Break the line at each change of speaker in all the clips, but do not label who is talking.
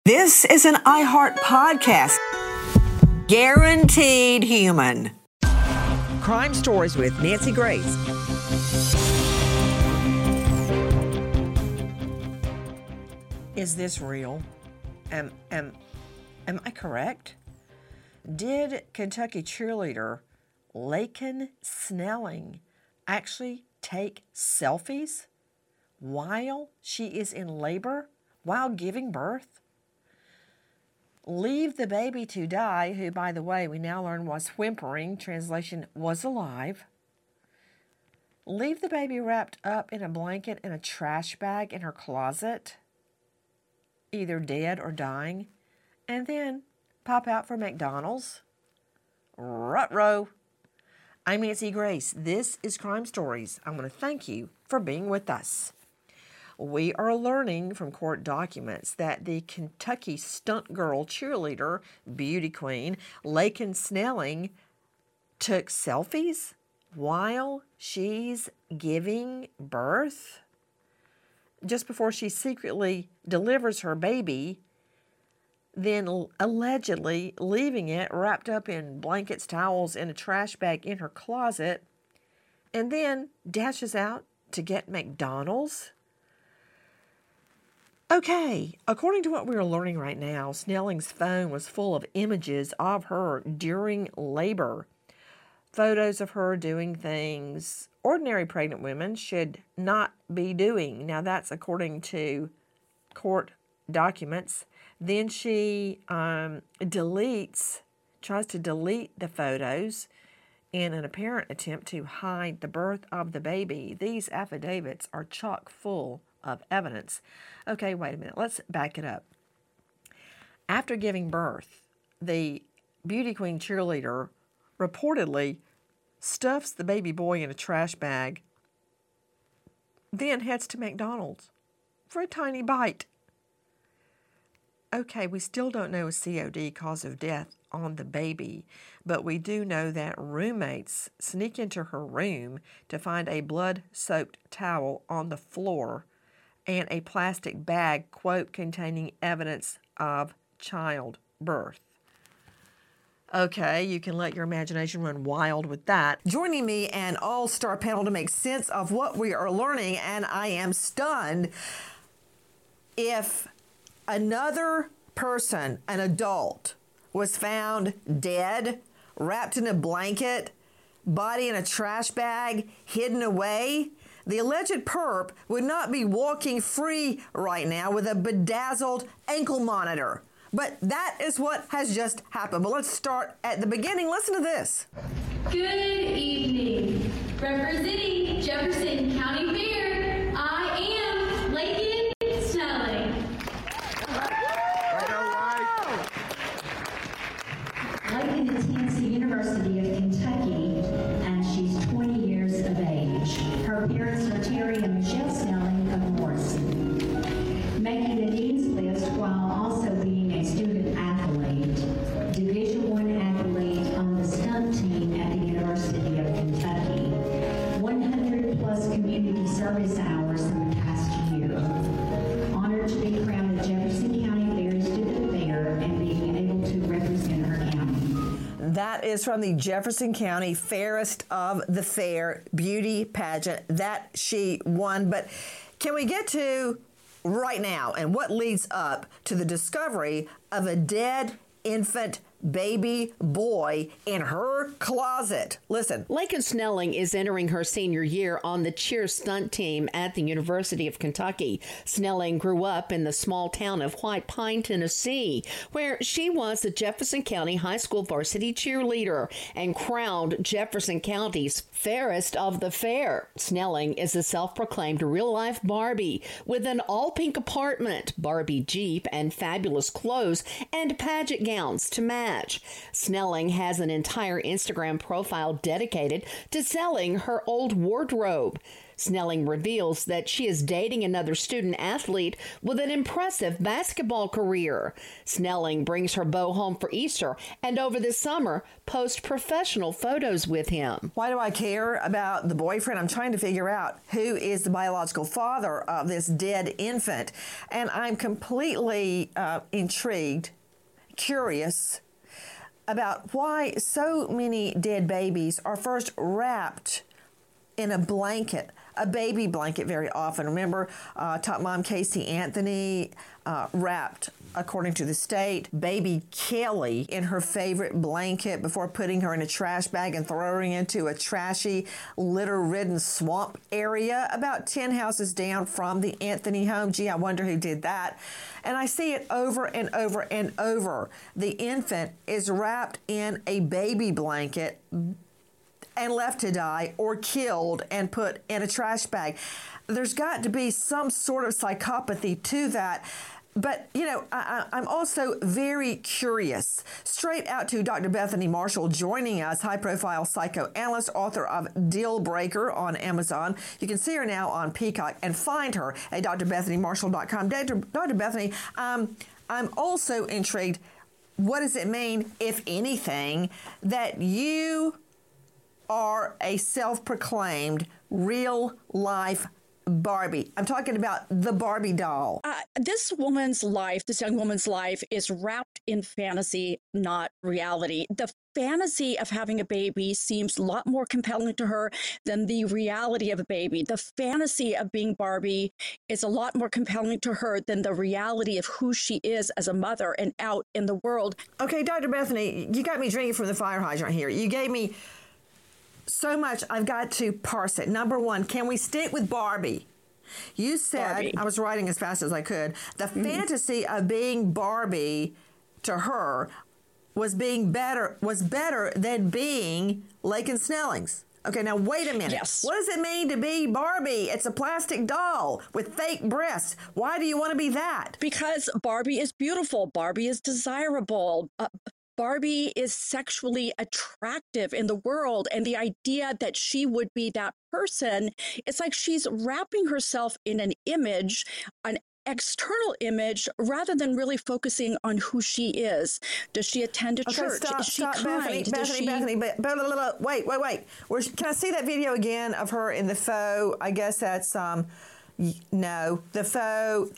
This is an iHeart podcast. Guaranteed human. Crime Stories with Nancy Grace. Is this real? Am I correct? Did Kentucky cheerleader Laken Snelling actually take selfies while she is in labor, while giving birth? Leave the baby to die, who, by the way, we now learn was whimpering, translation, was alive. Leave the baby wrapped up in a blanket in a trash bag in her closet, either dead or dying, and then pop out for McDonald's? Ruh-roh. I'm Nancy Grace. This is Crime Stories. I want to thank you for being with us. We are learning from court documents that the Kentucky stunt girl cheerleader, beauty queen, Laken Snelling, took selfies while she's giving birth. Just before she secretly delivers her baby, then allegedly leaving it wrapped up in blankets, towels, in a trash bag in her closet, and then dashes out to get McDonald's. Okay, according to what we're learning right now, Snelling's phone was full of images of her during labor. Photos of her doing things ordinary pregnant women should not be doing. Now, that's according to court documents. Then she tries to delete the photos in an apparent attempt to hide the birth of the baby. These affidavits are chock full of evidence. Okay, wait a minute. Let's back it up. After giving birth, the beauty queen cheerleader reportedly stuffs the baby boy in a trash bag, then heads to McDonald's for a tiny bite. Okay, we still don't know a COD, cause of death, on the baby, but we do know that roommates sneak into her room to find a blood-soaked towel on the floor and a plastic bag, quote, containing evidence of childbirth. Okay, you can let your imagination run wild with that. Joining me, an all-star panel to make sense of what we are learning, and I am stunned. If another person, an adult, was found dead, wrapped in a blanket, body in a trash bag, hidden away, the alleged perp would not be walking free right now with a bedazzled ankle monitor. But that is what has just happened. But let's start at the beginning. Listen to this.
Good evening. Representing Jefferson County Fair, I am Laken Snelling. Laken attends the University of Kentucky, and she's 20 years of age. Her parents are Terry and Michelle Snelling of Morrison. Making the dean's list while also being a student athlete, Division I athlete on the stunt team at the University of Kentucky. 100 plus community service hours in the past year. Honored to be crowned the Jefferson County Fair Student Fair and being able to represent her county.
That is from the Jefferson County Fairest of the Fair beauty pageant that she won. But can we get to right now and what leads up to the discovery of a dead infant baby boy in her closet? Listen.
Laken Snelling is entering her senior year on the cheer stunt team at the University of Kentucky. Snelling grew up in the small town of White Pine, Tennessee, where she was the Jefferson County High School varsity cheerleader and crowned Jefferson County's Fairest of the Fair. Snelling is a self-proclaimed real-life Barbie with an all-pink apartment, Barbie Jeep, and fabulous clothes and pageant gowns to match. Snelling has an entire Instagram profile dedicated to selling her old wardrobe. Snelling reveals that she is dating another student athlete with an impressive basketball career. Snelling brings her beau home for Easter and over the summer posts professional photos with him.
Why do I care about the boyfriend? I'm trying to figure out who is the biological father of this dead infant. And I'm completely intrigued, curious about why so many dead babies are first wrapped in a blanket, a baby blanket very often. Remember, top mom Casey Anthony wrapped, according to the state, baby Kelly in her favorite blanket before putting her in a trash bag and throwing her into a trashy, litter-ridden swamp area about 10 houses down from the Anthony home. Gee, I wonder who did that. And I see it over and over and over. The infant is wrapped in a baby blanket and left to die or killed and put in a trash bag. There's got to be some sort of psychopathy to that. But, you know, I'm also very curious. Straight out to Dr. Bethany Marshall joining us, high-profile psychoanalyst, author of Deal Breaker on Amazon. You can see her now on Peacock and find her at drbethanymarshall.com. Dr. Bethany, I'm also intrigued. What does it mean, if anything, that you are a self-proclaimed real-life Barbie? I'm talking about the Barbie doll.
This young woman's life is wrapped in fantasy, not reality. The fantasy of having a baby seems a lot more compelling to her than the reality of a baby. The fantasy of being Barbie is a lot more compelling to her than the reality of who she is as a mother and out in the world.
Okay, Dr. Bethany, you got me drinking from the fire hydrant here. You gave me so much, I've got to parse it. Number one, can we stick with Barbie? You said, Barbie. I was writing as fast as I could, the fantasy of being Barbie to her was better than being Lakin Snelling's. Okay, now wait a minute.
Yes.
What does it mean to be Barbie? It's a plastic doll with fake breasts. Why do you want to be that?
Because Barbie is beautiful. Barbie is desirable. Barbie is sexually attractive in the world, and the idea that she would be that person, it's like she's wrapping herself in an image, an external image, rather than really focusing on who she is. Does she attend a church? Is she kind?
Bethany, wait. Can I see that video again of her in the faux? I guess that's no, the faux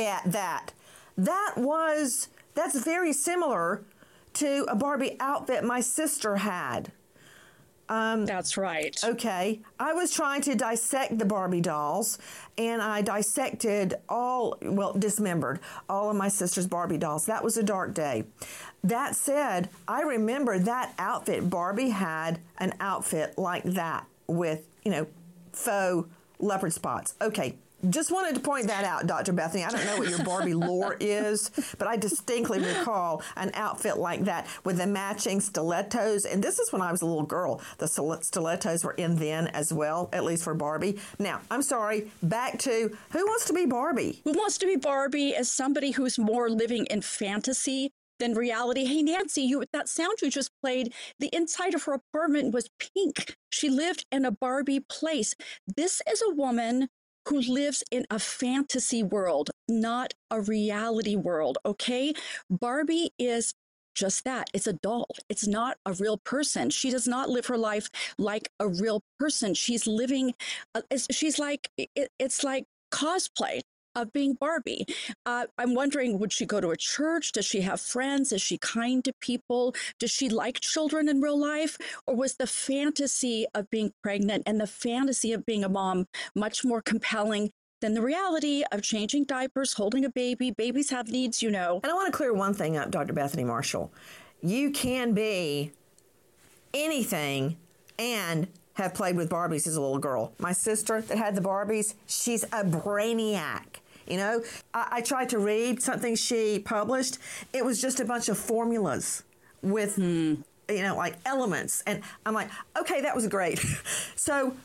that's very similar to a Barbie outfit my sister had.
That's right.
Okay. I was trying to dissect the Barbie dolls, and I dismembered all of my sister's Barbie dolls. That was a dark day. That said, I remember that outfit. Barbie had an outfit like that with, faux leopard spots. Okay. Just wanted to point that out, Dr. Bethany. I don't know what your Barbie lore is, but I distinctly recall an outfit like that with the matching stilettos. And this is when I was a little girl. The stilettos were in then as well, at least for Barbie. Now, I'm sorry, back to who wants to be Barbie?
Who wants to be Barbie as somebody who's more living in fantasy than reality? Hey, Nancy, that sound you just played, the inside of her apartment was pink. She lived in a Barbie place. This is a woman who lives in a fantasy world, not a reality world, okay? Barbie is just that. It's a doll. It's not a real person. She does not live her life like a real person. She's living, it's like cosplay of being Barbie. I'm wondering, would she go to a church? Does she have friends? Is she kind to people? Does she like children in real life? Or was the fantasy of being pregnant and the fantasy of being a mom much more compelling than the reality of changing diapers, holding a baby? Babies have needs, And
I want to clear one thing up, Dr. Bethany Marshall. You can be anything and have played with Barbies as a little girl. My sister that had the Barbies, she's a brainiac. I tried to read something she published. It was just a bunch of formulas with, like elements. And I'm like, okay, that was great. So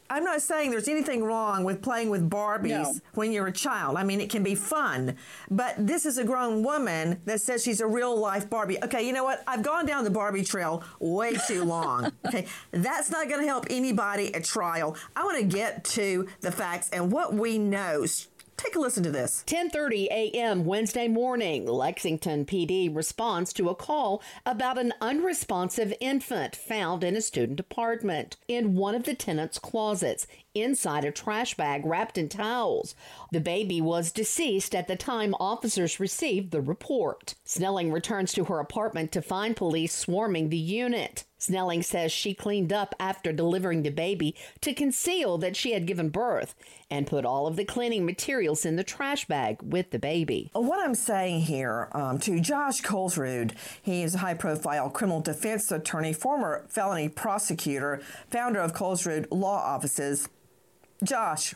I'm not saying there's anything wrong with playing with Barbies when you're a child. I mean, it can be fun. But this is a grown woman that says she's a real-life Barbie. Okay, you know what? I've gone down the Barbie trail way too long. Okay, that's not going to help anybody at trial. I want to get to the facts and what we know. Take a listen to this.
10:30 a.m. Wednesday morning, Lexington PD responds to a call about an unresponsive infant found in a student apartment in one of the tenant's closets inside a trash bag wrapped in towels. The baby was deceased at the time officers received the report. Snelling returns to her apartment to find police swarming the unit. Snelling says she cleaned up after delivering the baby to conceal that she had given birth and put all of the cleaning materials in the trash bag with the baby.
What I'm saying here to Josh Colesrud, he is a high-profile criminal defense attorney, former felony prosecutor, founder of Colesrud Law Offices. Josh,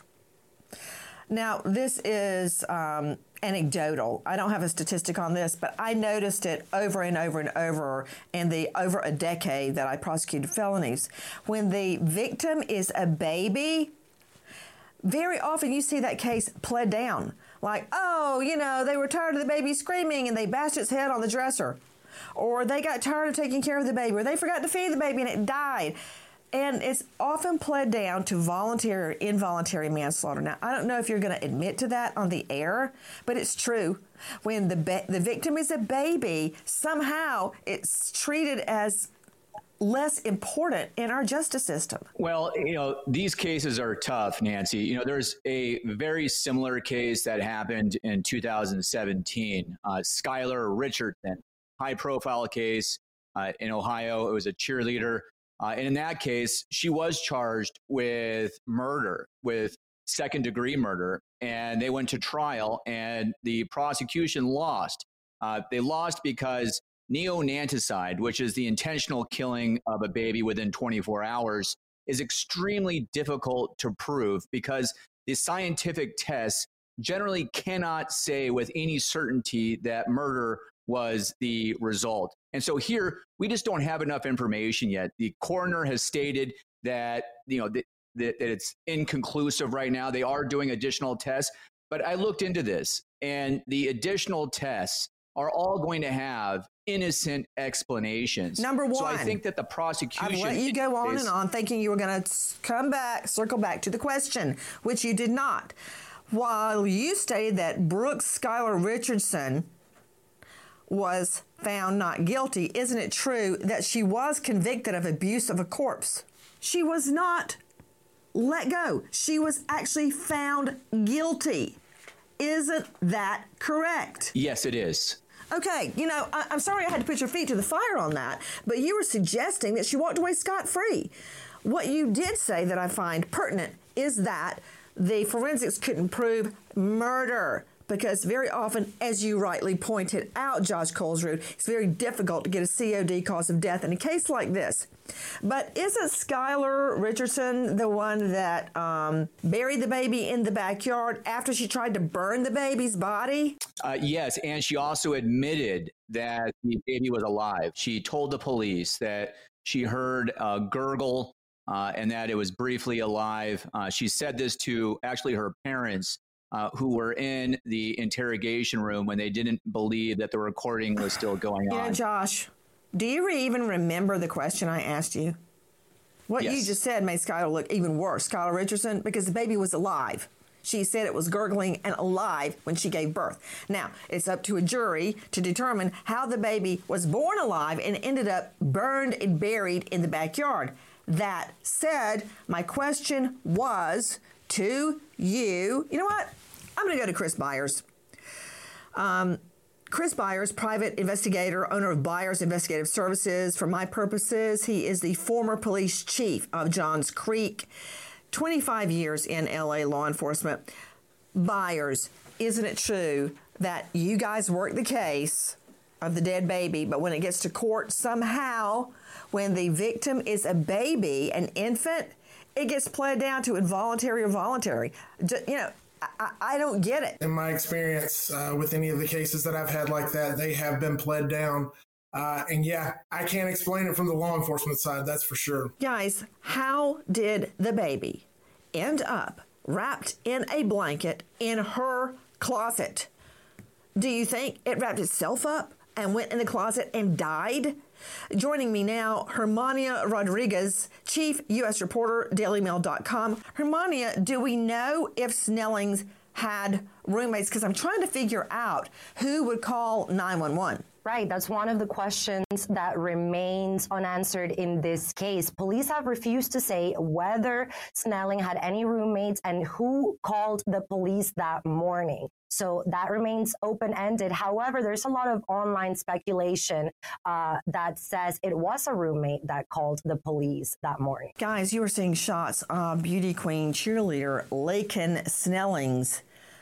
now this is anecdotal. I don't have a statistic on this, but I noticed it over and over and over in the over a decade that I prosecuted felonies. When the victim is a baby, very often you see that case pled down. Like, oh, you know, they were tired of the baby screaming and they bashed its head on the dresser. Or they got tired of taking care of the baby. Or they forgot to feed the baby and it died. And it's often pled down to voluntary or involuntary manslaughter. Now, I don't know if you're going to admit to that on the air, but it's true. When the victim is a baby, somehow it's treated as less important in our justice system.
Well, you know, these cases are tough, Nancy. You know, there's a very similar case that happened in 2017. Skylar Richardson, high-profile case in Ohio. It was a cheerleader. And in that case, she was charged with murder, with second-degree murder, and they went to trial, and the prosecution lost. They lost because neonaticide, which is the intentional killing of a baby within 24 hours, is extremely difficult to prove because the scientific tests generally cannot say with any certainty that murder was the result. And so here, we just don't have enough information yet. The coroner has stated that, you know, that it's inconclusive right now. They are doing additional tests. But I looked into this, and the additional tests are all going to have innocent explanations.
Number one.
So I think that the prosecution...
I've let you go on and on thinking you were going to circle back to the question, which you did not. While you stated that Brooks Skylar Richardson was found not guilty, isn't it true that she was convicted of abuse of a corpse? She was not let go. She was actually found guilty. Isn't that correct?
Yes, it is.
Okay, you know, I'm sorry I had to put your feet to the fire on that, but you were suggesting that she walked away scot-free. What you did say that I find pertinent is that the forensics couldn't prove murder. Because very often, as you rightly pointed out, Josh Colesrud, it's very difficult to get a COD cause of death in a case like this. But isn't Skylar Richardson the one that buried the baby in the backyard after she tried to burn the baby's body?
Yes, and she also admitted that the baby was alive. She told the police that she heard a gurgle and that it was briefly alive. She said this to actually her parents, who were in the interrogation room when they didn't believe that the recording was still going on.
You know, Josh, do you even remember the question I asked you? What
Yes.
you just said made Skylar look even worse, Skylar Richardson, because the baby was alive. She said it was gurgling and alive when she gave birth. Now, it's up to a jury to determine how the baby was born alive and ended up burned and buried in the backyard. That said, my question was to you. You know what? I'm going to go to Chris Byers. Chris Byers, private investigator, owner of Byers Investigative Services. For my purposes, he is the former police chief of Johns Creek, 25 years in LA law enforcement. Byers, isn't it true that you guys work the case of the dead baby, but when it gets to court, somehow, when the victim is a baby, an infant, it gets played down to involuntary or voluntary? You know, I don't get it.
In my experience with any of the cases that I've had like that, they have been pled down. And yeah, I can't explain it from the law enforcement side, that's for sure.
Guys, how did the baby end up wrapped in a blanket in her closet? Do you think it wrapped itself up and went in the closet and died? Joining me now, Hermania Rodriguez, Chief U.S. Reporter, DailyMail.com. Hermania, do we know if Snellings had roommates? Because I'm trying to figure out who would call 911.
Right, that's one of the questions that remains unanswered in this case. Police have refused to say whether Snelling had any roommates and who called the police that morning. So that remains open-ended. However, there's a lot of online speculation that says it was a roommate that called the police that morning.
Guys, you were seeing shots of beauty queen cheerleader Laken Snellings.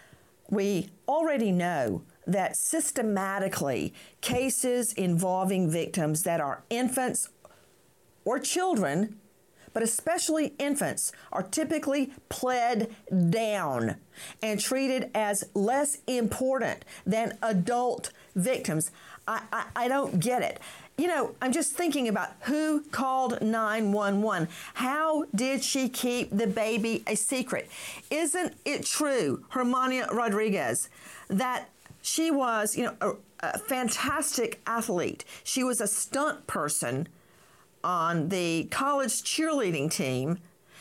We already know that systematically cases involving victims that are infants or children, but especially infants, are typically pled down and treated as less important than adult victims. I don't get it. You know, I'm just thinking about who called 911. How did she keep the baby a secret? Isn't it true, Hermania Rodriguez, that she was, a fantastic athlete? She was a stunt person on the college cheerleading team,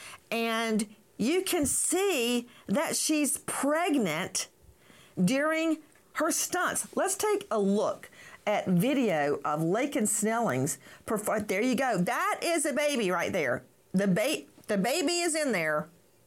and you can see that she's pregnant during her stunts. Let's take a look at video of Laken Snellings. There you go. That is a baby right there. The baby is in there.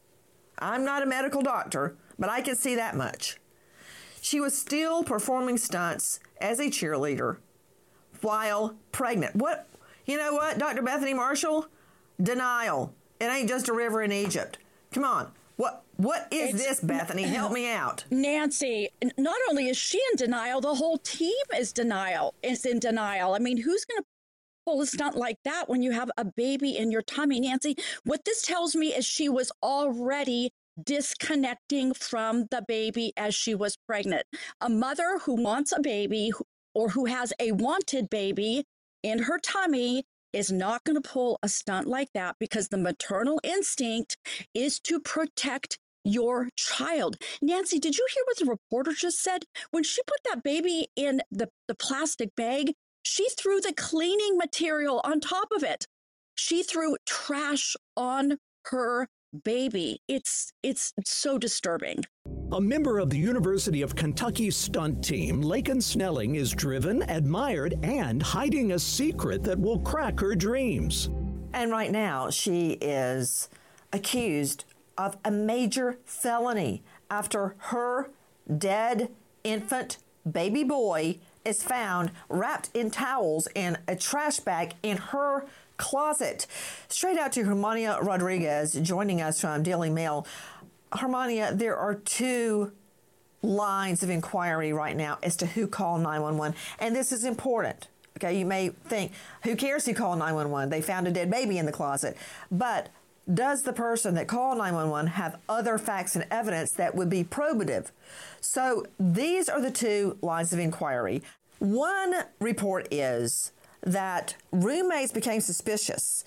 I'm not a medical doctor, but I can see that much. She was still performing stunts as a cheerleader while pregnant. You know what, Dr. Bethany Marshall? Denial. It ain't just a river in Egypt. Come on. What is this, Bethany? Help me out.
Nancy, not only is she in denial, the whole team is in denial. I mean, who's going to pull a stunt like that when you have a baby in your tummy? Nancy, what this tells me is she was already disconnecting from the baby as she was pregnant. A mother who wants a baby or who has a wanted baby in her tummy is not going to pull a stunt like that, because the maternal instinct is to protect your child. Nancy, did you hear what the reporter just said? When she put that baby in the plastic bag, she threw the cleaning material on top of it. She threw trash on her baby. It's so disturbing.
A member of the University of Kentucky stunt team, Laken Snelling is driven, admired, and hiding a secret that will crack her dreams.
And right now, she is accused of a major felony after her dead infant baby boy is found wrapped in towels in a trash bag in her closet. Straight out to Hermania Rodriguez, joining us from Daily Mail. Hermania, there are two lines of inquiry right now as to who called 911, and this is important. Okay, you may think, who cares who called 911? They found a dead baby in the closet. But does the person that called 911 have other facts and evidence that would be probative? So these are the two lines of inquiry. One report is that roommates became suspicious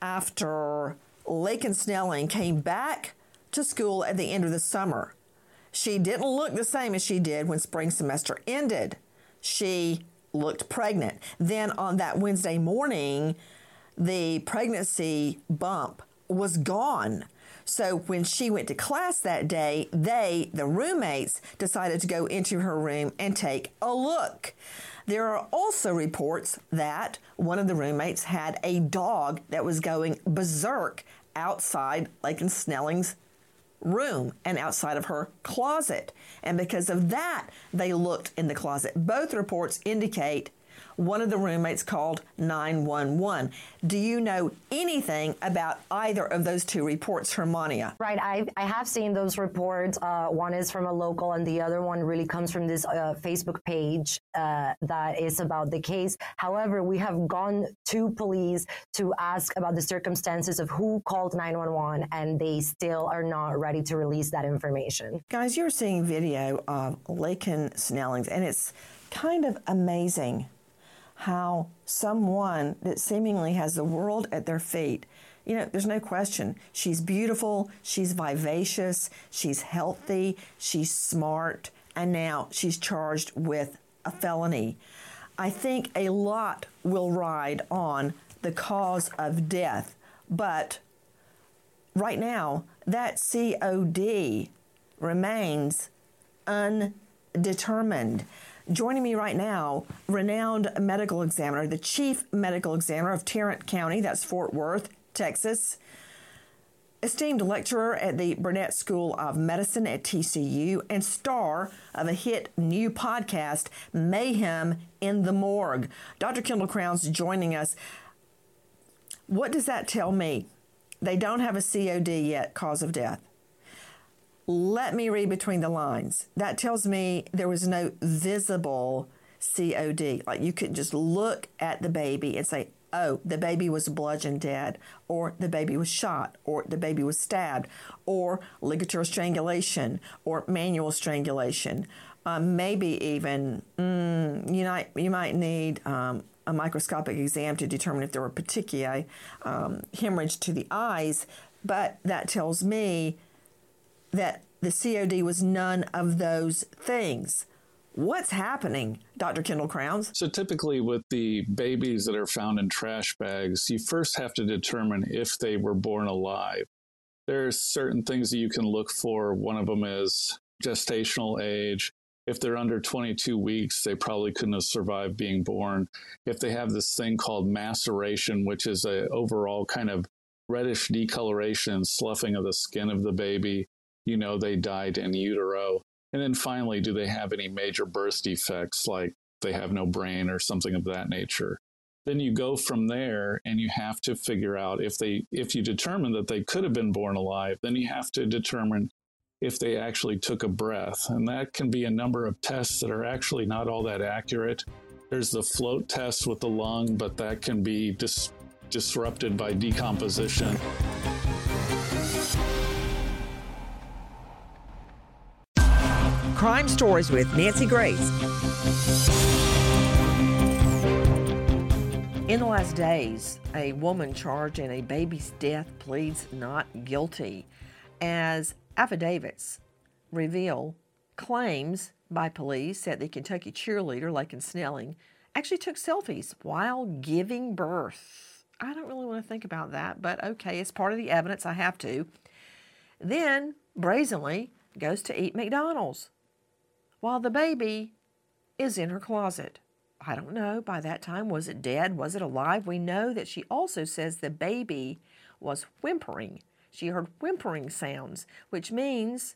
after Laken Snelling came back to school at the end of the summer. She didn't look the same as she did when spring semester ended. She looked pregnant. Then on that Wednesday morning, the pregnancy bump was gone. So when she went to class that day, the roommates, decided to go into her room and take a look. There are also reports that one of the roommates had a dog that was going berserk outside Laken Snelling's room and outside of her closet. And because of that, they looked in the closet. Both reports indicate one of the roommates called 911. Do you know anything about either of those two reports, Hermania?
Right. I have seen those reports. One is from a local and the other one really comes from this Facebook page that is about the case. However, we have gone to police to ask about the circumstances of who called 911, and they still are not ready to release that information.
Guys, you're seeing video of Laken Snellings, and it's kind of amazing how someone that seemingly has the world at their feet You know, there's no question. She's beautiful, she's vivacious, she's healthy, she's smart, and now she's charged with a felony. I think a lot will ride on the cause of death, but right now, that COD remains undetermined. Joining me right now, renowned medical examiner, the chief medical examiner of Tarrant County, that's Fort Worth, Texas, esteemed lecturer at the Burnett School of Medicine at TCU, and star of a hit new podcast, Mayhem in the Morgue. Dr. Kendall Crowns joining us. What does that tell me? They don't have a COD yet, cause of death. Let me read between the lines. That tells me there was no visible COD. Like you could just look at the baby and say, oh, the baby was bludgeoned dead, or the baby was shot, or the baby was stabbed, or ligature strangulation, or manual strangulation. Maybe even, you might need a microscopic exam to determine if there were petechiae, hemorrhage to the eyes, but that tells me that the COD was none of those things. What's happening, Dr. Kendall Crowns?
So typically with the babies that are found in trash bags, you first have to determine if they were born alive. There's certain things that you can look for. One of them is gestational age. If they're under 22 weeks, they probably couldn't have survived being born. If they have this thing called maceration, which is a overall kind of reddish decoloration, sloughing of the skin of the baby, you know they died in utero. And then finally, do they have any major birth defects, like they have no brain or something of that nature? Then you go from there and you have to figure out if you determine that they could have been born alive, then you have to determine if they actually took a breath. And that can be a number of tests that are actually not all that accurate. There's the float test with the lung, but that can be disrupted by decomposition.
Crime Stories with Nancy Grace. In the last days, a woman charged in a baby's death pleads not guilty, as affidavits reveal claims by police that the Kentucky cheerleader, Laken Snelling, actually took selfies while giving birth. I don't really want to think about that, but okay, it's part of the evidence. I have to. Then, brazenly, goes to eat McDonald's while the baby is in her closet. I don't know, by that time, was it dead? Was it alive? We know that she also says the baby was whimpering. She heard whimpering sounds, which means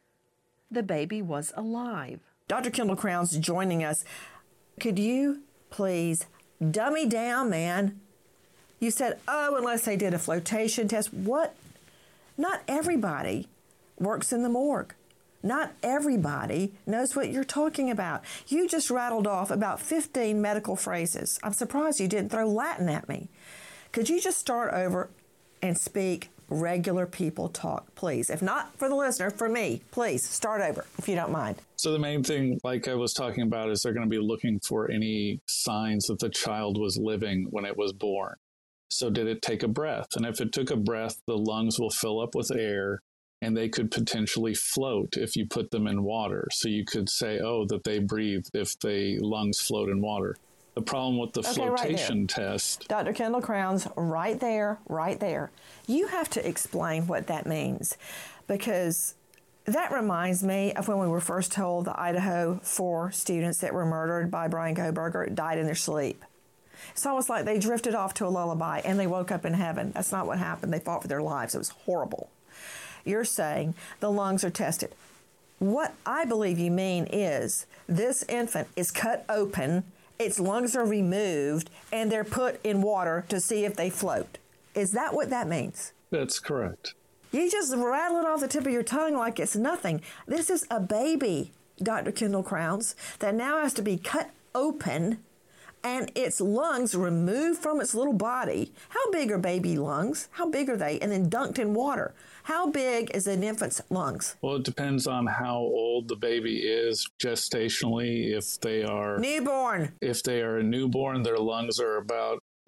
the baby was alive. Dr. Kendall Crowns joining us. Could you please dummy down, man? You said, oh, unless they did a flotation test. What? Not everybody works in the morgue. Not everybody knows what you're talking about. You just rattled off about 15 medical phrases. I'm surprised you didn't throw Latin at me. Could you just start over and speak regular people talk, please? If not for the listener, for me, please start over, if you don't mind.
So the main thing, like I was talking about, is they're going to be looking for any signs that the child was living when it was born. So did it take a breath? And if it took a breath, the lungs will fill up with air, and they could potentially float if you put them in water. So you could say, oh, that they breathed if the lungs float in water. The problem with the flotation test...
Dr. Kendall Crowns, right there. You have to explain what that means, because that reminds me of when we were first told the Idaho 4 students that were murdered by Brian Kohberger died in their sleep. It's almost like they drifted off to a lullaby and they woke up in heaven. That's not what happened. They fought for their lives. It was horrible. You're saying the lungs are tested. What I believe you mean is this infant is cut open, its lungs are removed, and they're put in water to see if they float. Is that what that means?
That's correct.
You just rattle it off the tip of your tongue like it's nothing. This is a baby, Dr. Kendall Crowns, that now has to be cut open and its lungs removed from its little body. How big are baby lungs? How big are they? And then dunked in water. How big is an infant's lungs?
Well, it depends on how old the baby is gestationally. If they are
newborn,
if they are a newborn, their lungs are about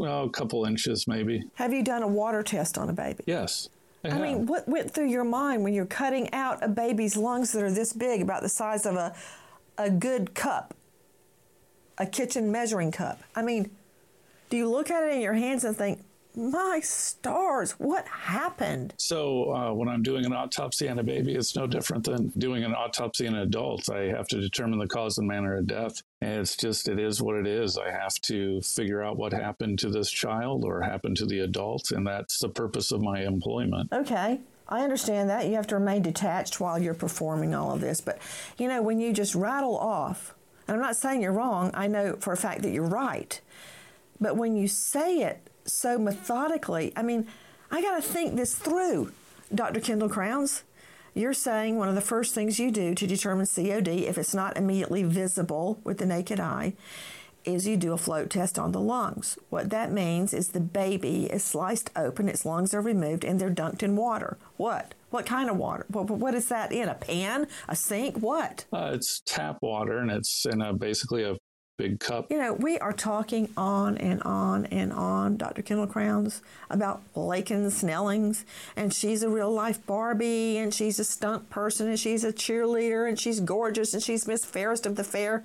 well, a couple inches maybe.
Have you done a water test on a baby?
Yes.
I mean, what went through your mind when you're cutting out a baby's lungs that are this big, about the size of a good cup, a kitchen measuring cup? I mean, do you look at it in your hands and think, my stars, what happened?
So when I'm doing an autopsy on a baby, it's no different than doing an autopsy on an adult. I have to determine the cause and manner of death. And it is what it is. I have to figure out what happened to this child or happened to the adult. And that's the purpose of my employment.
Okay. I understand that. You have to remain detached while you're performing all of this. But, you know, when you just rattle off, and I'm not saying you're wrong, I know for a fact that you're right. But when you say it so methodically, I mean, I got to think this through. Dr. Kendall Crowns, you're saying one of the first things you do to determine COD, if it's not immediately visible with the naked eye, is you do a float test on the lungs. What that means is the baby is sliced open, its lungs are removed, and they're dunked in water. What? What kind of water? What is that in? A pan? A sink? What?
It's tap water, and it's in basically a big cup.
You know, we are talking on and on and on, Dr. Kendall Crowns, about Laken Snellings, and she's a real life Barbie, and she's a stunt person, and she's a cheerleader, and she's gorgeous, and she's Miss Fairest of the Fair.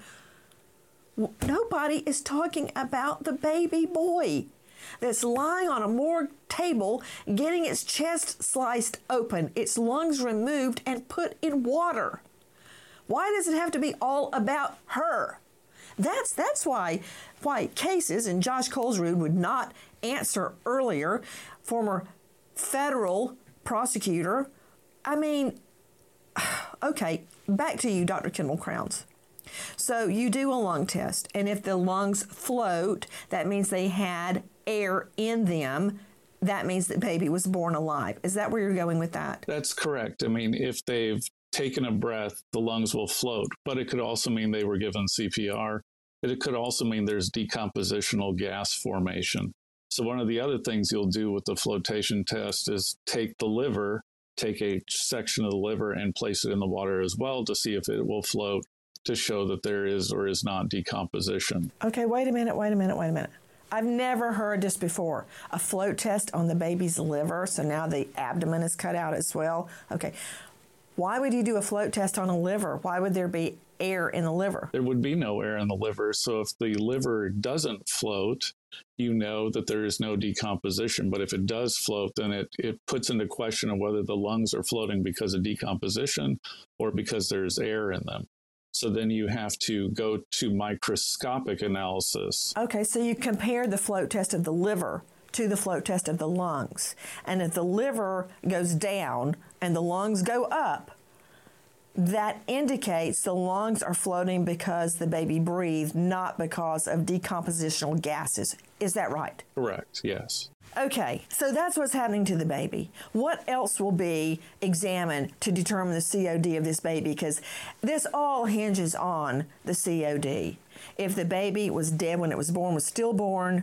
Nobody is talking about the baby boy that's lying on a morgue table, getting its chest sliced open, its lungs removed, and put in water. Why does it have to be all about her? That's why cases, and Josh Colesrud would not answer earlier, former federal prosecutor. I mean, okay, back to you, Dr. Kendall Crowns. So you do a lung test, and if the lungs float, that means they had air in them. That means the baby was born alive. Is that where you're going with that?
That's correct. I mean, if they've taken a breath, the lungs will float, but it could also mean they were given CPR. It could also mean there's decompositional gas formation. So one of the other things you'll do with the flotation test is take a section of the liver and place it in the water as well to see if it will float, to show that there is or is not decomposition.
Okay, wait a minute. I've never heard this before. A float test on the baby's liver, so now the abdomen is cut out as well. Okay. Why would you do a float test on a liver? Why would there be air in the liver?
There would be no air in the liver. So if the liver doesn't float, you know that there is no decomposition. But if it does float, then it puts into question of whether the lungs are floating because of decomposition or because there's air in them. So then you have to go to microscopic analysis.
Okay, so you compare the float test of the liver to the float test of the lungs. And if the liver goes down and the lungs go up, that indicates the lungs are floating because the baby breathed, not because of decompositional gases. Is that right?
Correct, yes.
Okay, so that's what's happening to the baby. What else will be examined to determine the COD of this baby? Because this all hinges on the COD. If the baby was dead when it was born, was stillborn,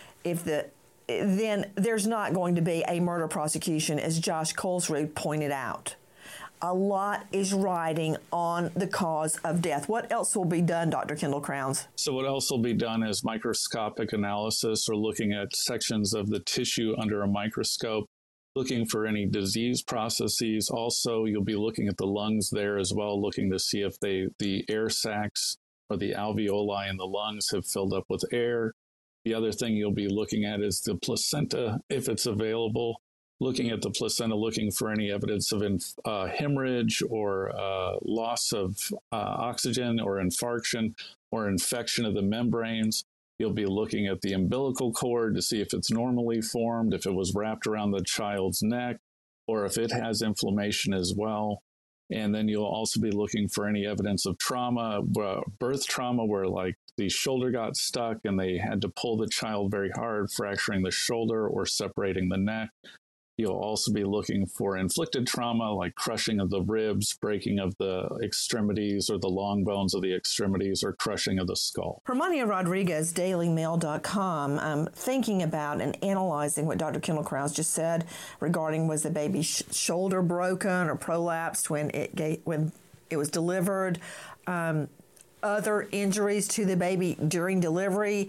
then there's not going to be a murder prosecution, as Josh Colesrud pointed out. A lot is riding on the cause of death. What else will be done, Dr. Kendall Crowns?
So what else will be done is microscopic analysis, or looking at sections of the tissue under a microscope, looking for any disease processes. Also, you'll be looking at the lungs there as well, looking to see if the air sacs or the alveoli in the lungs have filled up with air. The other thing you'll be looking at is the placenta, if it's available. Looking at the placenta, looking for any evidence of hemorrhage or loss of oxygen or infarction or infection of the membranes. You'll be looking at the umbilical cord to see if it's normally formed, if it was wrapped around the child's neck, or if it has inflammation as well. And then you'll also be looking for any evidence of trauma, birth trauma, where like the shoulder got stuck and they had to pull the child very hard, fracturing the shoulder or separating the neck. You'll also be looking for inflicted trauma, like crushing of the ribs, breaking of the extremities or the long bones of the extremities, or crushing of the skull.
Hermania Rodriguez, DailyMail.com, thinking about and analyzing what Dr. Kendall Crowns just said regarding was the baby's shoulder broken or prolapsed when it was delivered, other injuries to the baby during delivery,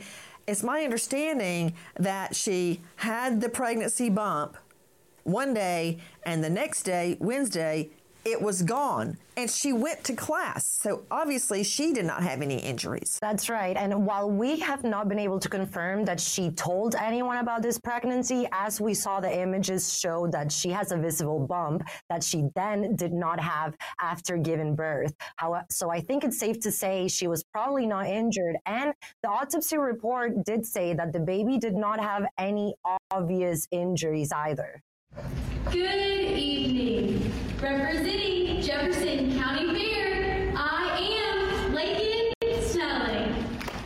It's my understanding that she had the pregnancy bump one day, and the next day, Wednesday, it was gone, and she went to class. So obviously she did not have any injuries.
That's right. And while we have not been able to confirm that she told anyone about this pregnancy, as we saw the images show that she has a visible bump that she then did not have after giving birth. So I think it's safe to say she was probably not injured. And the autopsy report did say that the baby did not have any obvious injuries either.
Good evening. Representing Jefferson County Fair, I am Lakin Snelling.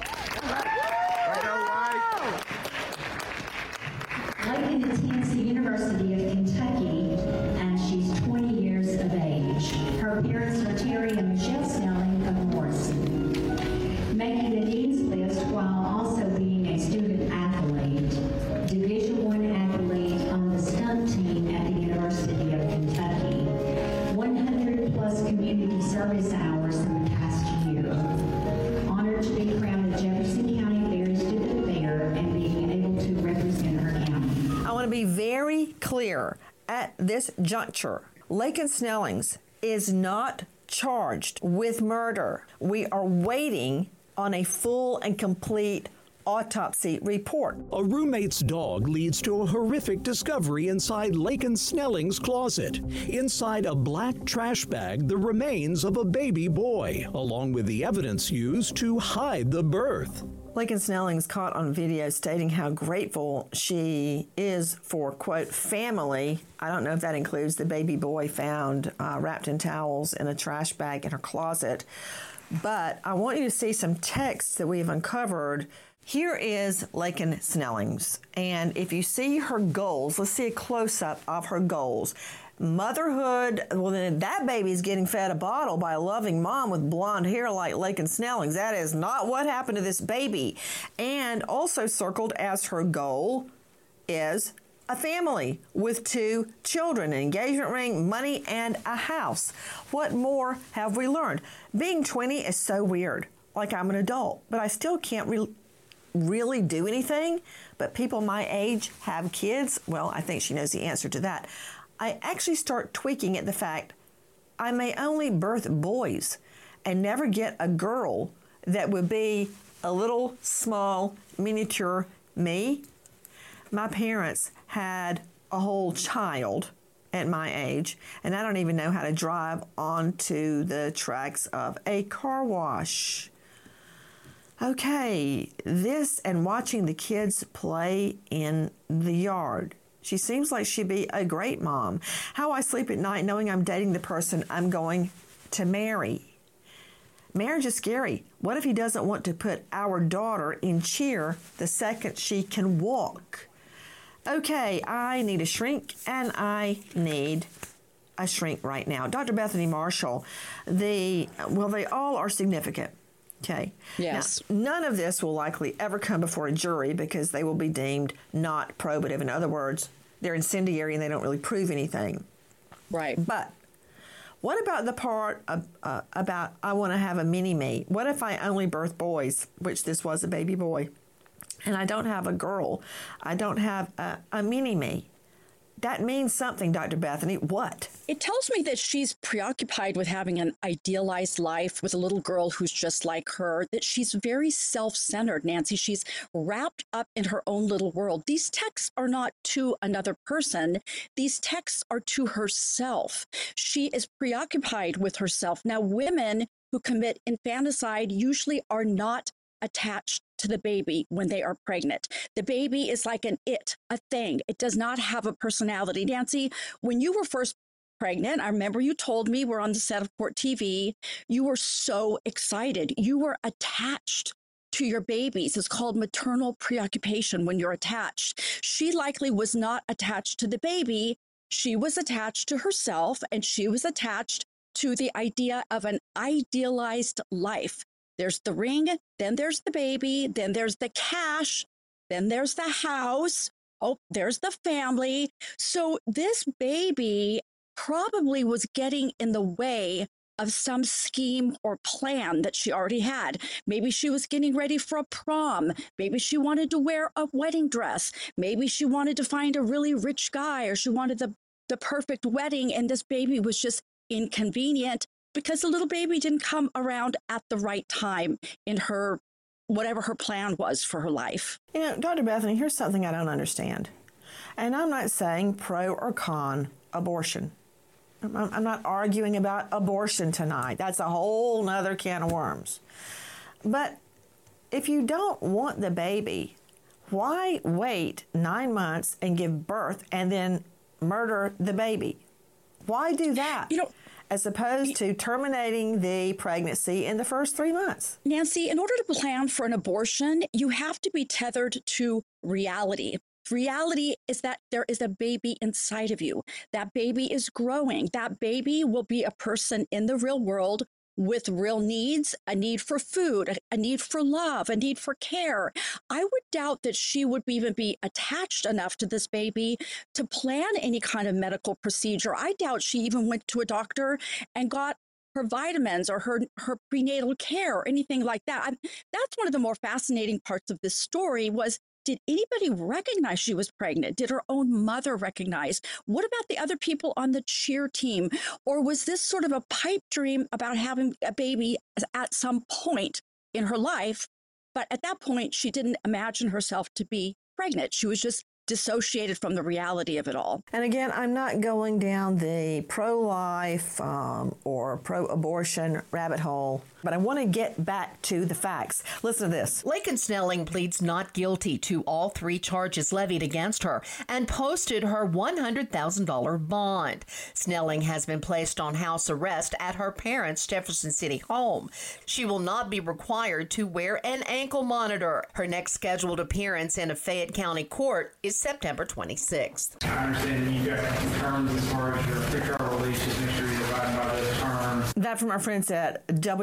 Lakin attends the University of Kentucky, and she's 20 years of age. Her parents are Terry and Michelle Snelling of Morrison. Making the dean's list while also being a student athlete, Division I athlete on the stunt team at the University of Kentucky. 100 plus community service hours in the past year. Honored to be crowned a Jefferson County Fair Student Fair and being able to represent her county.
I want to be very clear at this juncture. Lakin Snellings is not charged with murder. We are waiting on a full and complete autopsy report.
A roommate's dog leads to a horrific discovery inside Lakin Snelling's closet. Inside a black trash bag, the remains of a baby boy, along with the evidence used to hide the birth.
Lakin Snelling's caught on video stating how grateful she is for, quote, family. I don't know if that includes the baby boy found wrapped in towels in a trash bag in her closet. But I want you to see some texts that we have uncovered. Here is Lakin Snellings, and if you see her goals, let's see a close-up of her goals. Motherhood, well then that baby's getting fed a bottle by a loving mom with blonde hair like Lakin Snellings. That is not what happened to this baby. And also circled as her goal is a family with 2 children, an engagement ring, money, and a house. What more have we learned? Being 20 is so weird. Like, I'm an adult, but I still can't really do anything. But people my age have kids. Well, I think she knows the answer to that. I actually start tweaking at the fact I may only birth boys and never get a girl that would be a little small miniature me. My parents had a whole child at my age, and I don't even know how to drive onto the tracks of a car wash. Okay, this and watching the kids play in the yard. She seems like she'd be a great mom. How I sleep at night knowing I'm dating the person I'm going to marry. Marriage is scary. What if he doesn't want to put our daughter in cheer the second she can walk? Okay, I need a shrink, and I need a shrink right now. Dr. Bethany Marshall, they all are significant. Okay.
Yes.
Now, none of this will likely ever come before a jury because they will be deemed not probative. In other words, they're incendiary and they don't really prove anything.
Right.
But what about the part about I want to have a mini-me? What if I only birth boys, which this was a baby boy, and I don't have a girl? I don't have a mini-me. That means something, Dr. Bethany. What?
It tells me that she's preoccupied with having an idealized life with a little girl who's just like her, that she's very self-centered, Nancy. She's wrapped up in her own little world. These texts are not to another person. These texts are to herself. She is preoccupied with herself. Now, women who commit infanticide usually are not attached to the baby when they are pregnant. The baby is like a thing. It does not have a personality. Nancy, when you were first pregnant, I remember you told me, we're on the set of Court TV, you were so excited. You were attached to your babies. It's called maternal preoccupation when you're attached. She likely was not attached to the baby. She was attached to herself, and she was attached to the idea of an idealized life. There's the ring, then there's the baby, then there's the cash, then there's the house. Oh, there's the family. So this baby probably was getting in the way of some scheme or plan that she already had. Maybe she was getting ready for a prom. Maybe she wanted to wear a wedding dress. Maybe she wanted to find a really rich guy, or she wanted the perfect wedding, and this baby was just inconvenient because the little baby didn't come around at the right time in her, whatever her plan was for her life.
You know, Dr. Bethany, here's something I don't understand. And I'm not saying pro or con abortion. I'm not arguing about abortion tonight. That's a whole nother can of worms. But if you don't want the baby, why wait 9 months and give birth and then murder the baby? Why do that? As opposed to terminating the pregnancy in the first 3 months.
Nancy, in order to plan for an abortion, you have to be tethered to reality. Reality is that there is a baby inside of you. That baby is growing. That baby will be a person in the real world with real needs, a need for food, a need for love, a need for care. I would doubt that she would even be attached enough to this baby to plan any kind of medical procedure. I doubt she even went to a doctor and got her vitamins or her prenatal care or anything like that. That's one of the more fascinating parts of this story was, did anybody recognize she was pregnant? Did her own mother recognize? What about the other people on the cheer team? Or was this sort of a pipe dream about having a baby at some point in her life? But at that point, she didn't imagine herself to be pregnant. She was just dissociated from the reality of it all.
And again, I'm not going down the pro-life or pro-abortion rabbit hole, but I want to get back to the facts. Listen to this.
Laken Snelling pleads not guilty to all 3 charges levied against her and posted her $100,000 bond. Snelling has been placed on house arrest at her parents' Jefferson City home. She will not be required to wear an ankle monitor. Her next scheduled appearance in a Fayette County court is September 26th.
I understand that you got terms as far as your pretrial release. Just make sure you abide by those terms.
That from our friends at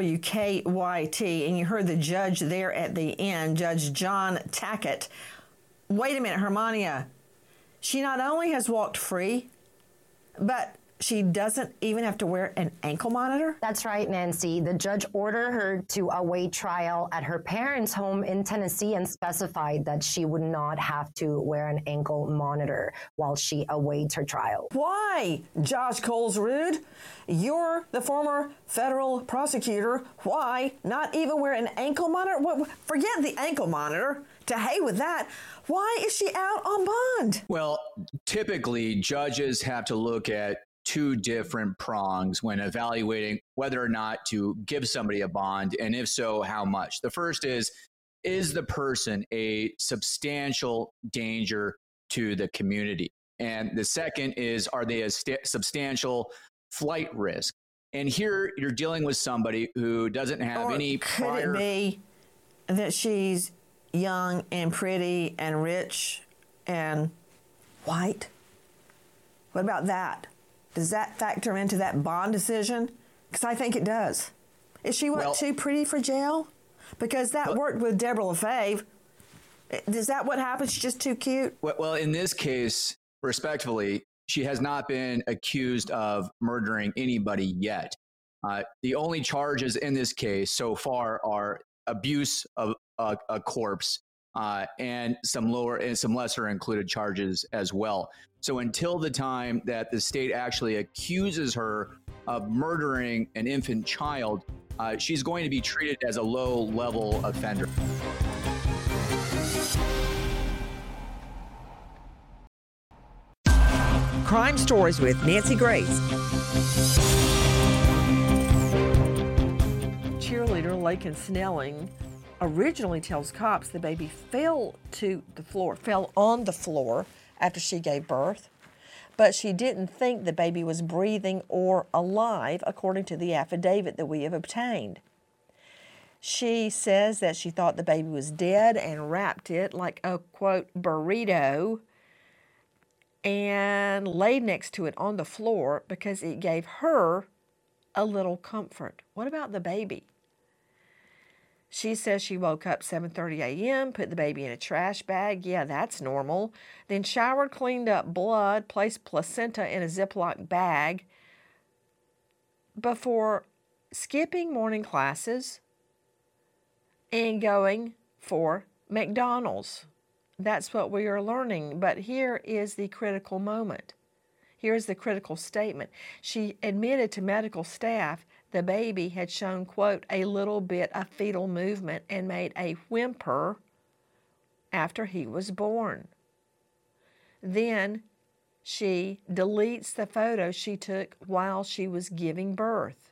WKYT, and you heard the judge there at the end, Judge John Tackett. Wait a minute, Hermania. She not only has walked free, but she doesn't even have to wear an ankle monitor?
That's right, Nancy. The judge ordered her to await trial at her parents' home in Tennessee and specified that she would not have to wear an ankle monitor while she awaits her trial.
Why, Josh Colesrud? You're the former federal prosecutor. Why not even wear an ankle monitor? Forget the ankle monitor. To hey with that. Why is she out on bond?
Well, typically judges have to look at 2 different prongs when evaluating whether or not to give somebody a bond, and if so, how much. The first is the person a substantial danger to the community? And the second is, are they a substantial flight risk? And here you're dealing with somebody who doesn't have any prior...
Could it be that she's young and pretty and rich and white? What about that? Does that factor into that bond decision? Because I think it does. Is she too pretty for jail? Because that worked with Deborah LaFave. Is that what happens? She's just too cute?
Well, in this case, respectfully, she has not been accused of murdering anybody yet. The only charges in this case so far are abuse of a corpse and some lesser included charges as well. So until the time that the state actually accuses her of murdering an infant child, she's going to be treated as a low-level offender.
Crime Stories with Nancy Grace. Cheerleader Laken Snelling originally tells cops the baby fell on the floor after she gave birth, but she didn't think the baby was breathing or alive, according to the affidavit that we have obtained. She says that she thought the baby was dead and wrapped it like a, quote, burrito and laid next to it on the floor because it gave her a little comfort. What about the baby? She says she woke up 7:30 a.m., put the baby in a trash bag. Yeah, that's normal. Then showered, cleaned up blood, placed placenta in a Ziploc bag before skipping morning classes and going for McDonald's. That's what we are learning. But here is the critical moment. Here's the critical statement. She admitted to medical staff the baby had shown, quote, a little bit of fetal movement and made a whimper after he was born. Then she deletes the photo she took while she was giving birth.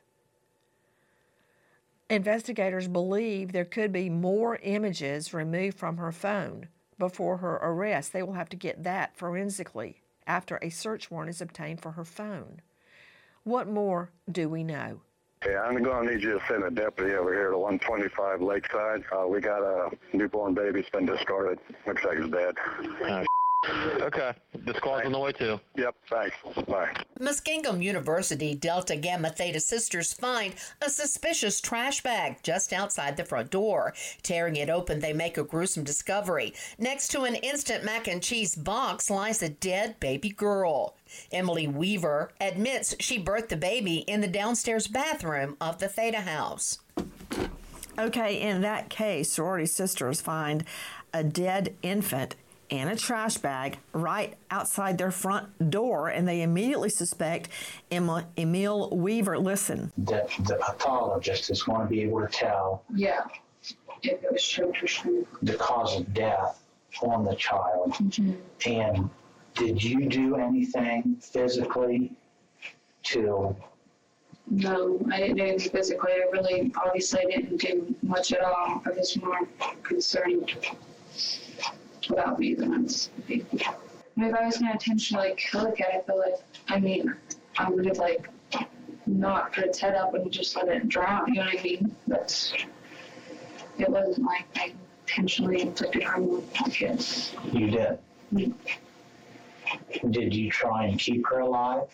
Investigators believe there could be more images removed from her phone before her arrest. They will have to get that forensically after a search warrant is obtained for her phone. What more do we know?
Yeah, I'm going to need you to send a deputy over here to 125 Lakeside. We got a newborn baby. It's been discarded. Looks like it's dead.
Okay. The squad's on the way too.
Yep, thanks. Bye.
Muskingum University Delta Gamma Theta sisters find a suspicious trash bag just outside the front door. Tearing it open, they make a gruesome discovery. Next to an instant mac and cheese box lies a dead baby girl. Emily Weaver admits she birthed the baby in the downstairs bathroom of the Theta house.
Okay, in that case, sorority sisters find a dead infant in a trash bag right outside their front door, and they immediately suspect Emil Weaver. Listen.
The pathologist is going to be able to tell
if it was choked or something.
The cause of death on the child. Mm-hmm. And did you do anything physically to...
No, I didn't do anything physically. I obviously didn't do much at all. I was more concerned about me than I was. If I was going to intentionally kill a kid, I would have not put its head up and just let it drown. You know what I mean? It wasn't like I intentionally inflicted harm on the kid.
You did?
Mm-hmm.
Did you try and keep her alive?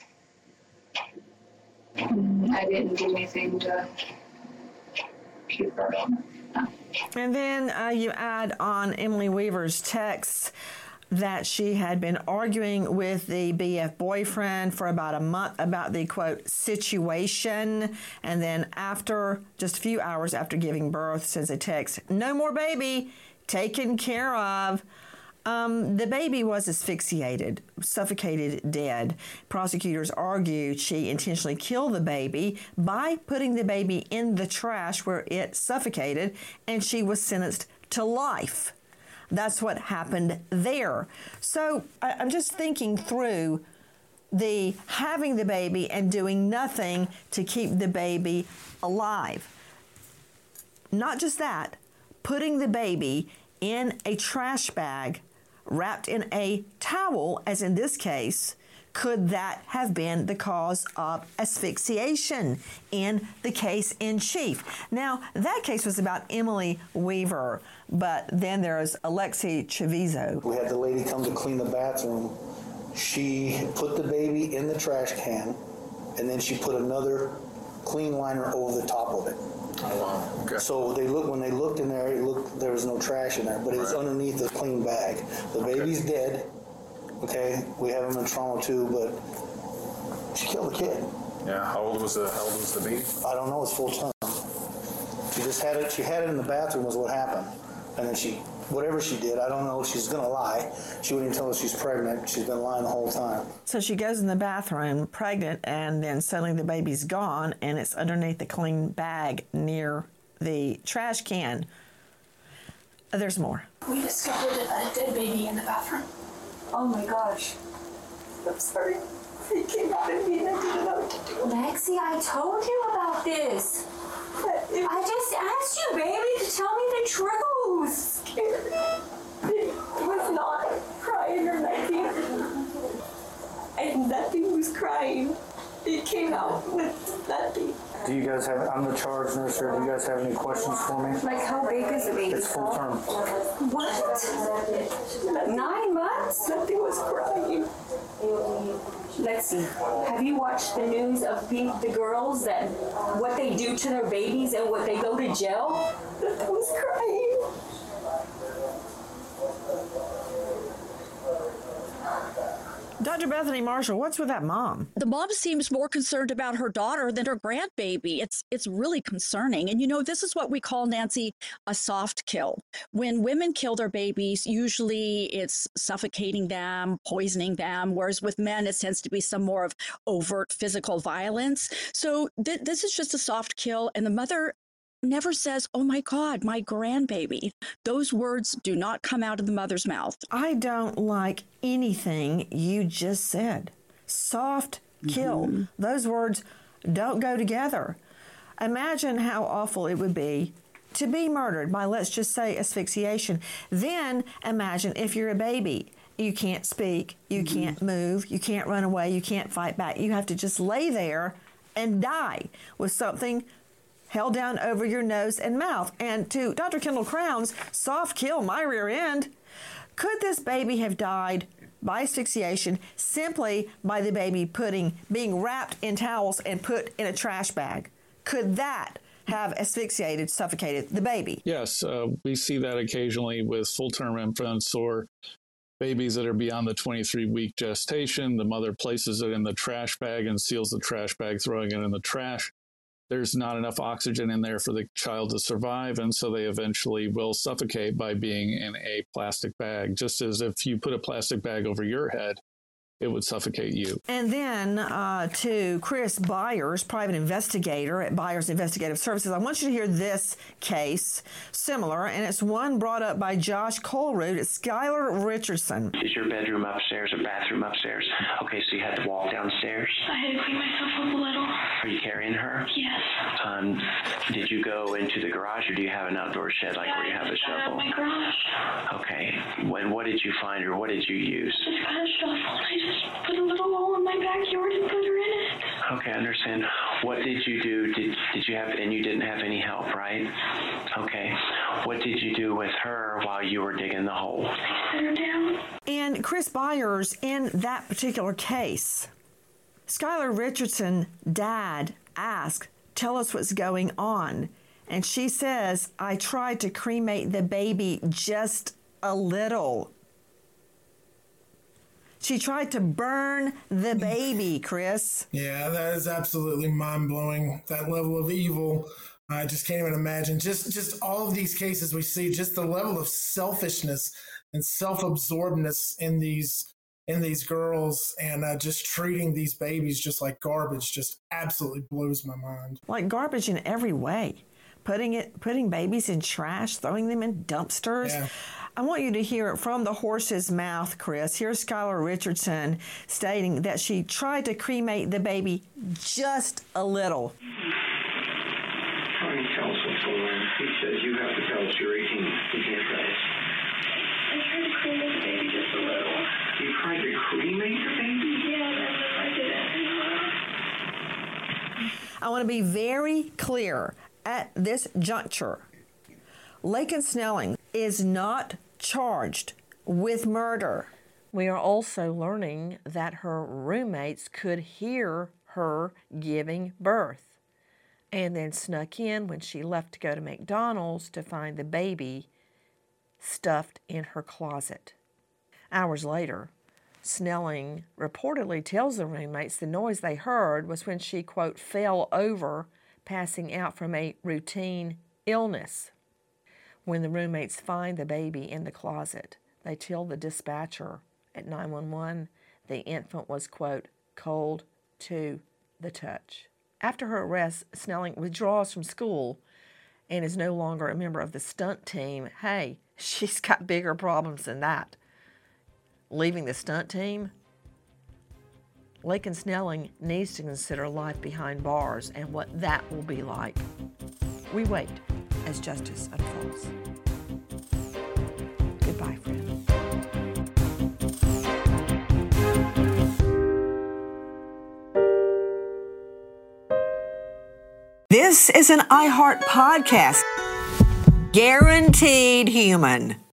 I didn't do anything to keep her alive. No.
And then you add on Emily Weaver's texts that she had been arguing with the BF boyfriend for about a month about the, quote, situation. And then just a few hours after giving birth, sends a text, no more baby, taken care of. The baby was asphyxiated, suffocated, dead. Prosecutors argued she intentionally killed the baby by putting the baby in the trash where it suffocated, and she was sentenced to life. That's what happened there. So I'm just thinking through the having the baby and doing nothing to keep the baby alive. Not just that, putting the baby in a trash bag wrapped in a towel, as in this case, could that have been the cause of asphyxiation in the case in chief? Now, that case was about Emily Weaver, but then there's Alexi Trevizo.
We had the lady come to clean the bathroom. She put the baby in the trash can, and then she put another clean liner over the top of it.
Oh, wow. Okay.
So when they looked in there, there was no trash in there, but it was underneath the clean bag. The baby's dead. Okay, we have him in trauma too, but she killed the kid.
Yeah. How old was the baby?
I don't know. It's full term. She just had it. She had it in the bathroom. Was what happened, and then whatever she did, I don't know if she's gonna lie. She wouldn't even tell us she's pregnant. She's been lying the whole time.
So she goes in the bathroom pregnant, and then suddenly the baby's gone, and it's underneath the clean bag near the trash can. There's more.
We discovered a dead baby in the bathroom. Oh my gosh. I'm sorry. He came out at me and I didn't know what to do.
Lexi, I told you about this. I just asked you, baby, to tell me the truth.
It was not crying or nothing. And nothing was crying. It came out with nothing.
Do you guys have, I'm the charge nurse here, do you guys have any questions for me?
Like how big is the baby?
It's full term.
What? 9 months? Nothing was crying.
Lexi, have you watched the news of the girls that what they do to their babies and what they go to jail?
Nothing was crying.
Dr. Bethany Marshall, what's with that mom?
The mom seems more concerned about her daughter than her grandbaby. It's really concerning. And this is what we call, Nancy, a soft kill. When women kill their babies, usually it's suffocating them, poisoning them, whereas with men, it tends to be some more of overt physical violence. So this is just a soft kill, and the mother never says, "Oh my God, my grandbaby." Those words do not come out of the mother's mouth.
I don't like anything you just said. Soft kill. Those words don't go together. Imagine how awful it would be to be murdered by, let's just say, asphyxiation. Then imagine if you're a baby. You can't speak, you can't move, you can't run away, you can't fight back. You have to just lay there and die with something held down over your nose and mouth. And to Dr. Kendall Crown's soft kill my rear end, could this baby have died by asphyxiation simply by the baby being wrapped in towels and put in a trash bag? Could that have asphyxiated, suffocated the baby?
Yes, we see that occasionally with full-term infants or babies that are beyond the 23-week gestation. The mother places it in the trash bag and seals the trash bag, throwing it in the trash. There's not enough oxygen in there for the child to survive, and so they eventually will suffocate by being in a plastic bag, just as if you put a plastic bag over your head, it would suffocate you.
And then to Chris Byers, private investigator at Byers Investigative Services, I want you to hear this case, similar, and it's one brought up by Josh Colroot at Skylar Richardson.
Is your bedroom upstairs or bathroom upstairs? Okay, so you had to walk downstairs?
I had to clean myself up a little.
Are you carrying her?
Yes.
Did you go into the garage, or do you have an outdoor shed where you have a shovel?
My garage.
Okay. What did you find, or what did you use?
Just kind of shuffle. I just put a little hole in my backyard and put her in it.
Okay, I understand. What did you do? Did you have, and you didn't have any help, right? Okay. What did you do with her while you were digging the hole?
I set her down.
And Chris Byers, in that particular case, Skylar Richardson, dad, asked, "Tell us what's going on." And she says, "I tried to cremate the baby just a little." She tried to burn the baby, Chris.
Yeah, that is absolutely mind-blowing, that level of evil. I just can't even imagine. Just all of these cases we see, just the level of selfishness and self-absorbedness in these girls, and just treating these babies just like garbage just absolutely blows my mind.
Like garbage in every way. Putting babies in trash, throwing them in dumpsters.
Yeah.
I want you to hear it from the horse's mouth, Chris. Here's Skylar Richardson stating that she tried to cremate the baby just a little.
Try and tell us what's going on. He says you have to tell us you're 18. You can't tell us.
I tried to cremate the baby just a little.
You tried to cremate the baby?
Yeah, that's what I did.
I want to be very clear at this juncture. Laken Snelling is not charged with murder. We are also learning that her roommates could hear her giving birth and then snuck in when she left to go to McDonald's to find the baby stuffed in her closet. Hours later, Snelling reportedly tells the roommates the noise they heard was when she, quote, fell over, passing out from a routine illness. When the roommates find the baby in the closet, they tell the dispatcher at 911 the infant was, quote, cold to the touch. After her arrest, Snelling withdraws from school and is no longer a member of the stunt team. Hey, she's got bigger problems than that. Leaving the stunt team? Laken Snelling needs to consider life behind bars and what that will be like. We wait as justice unfolds. Goodbye, friend. This is an iHeart podcast. Guaranteed human.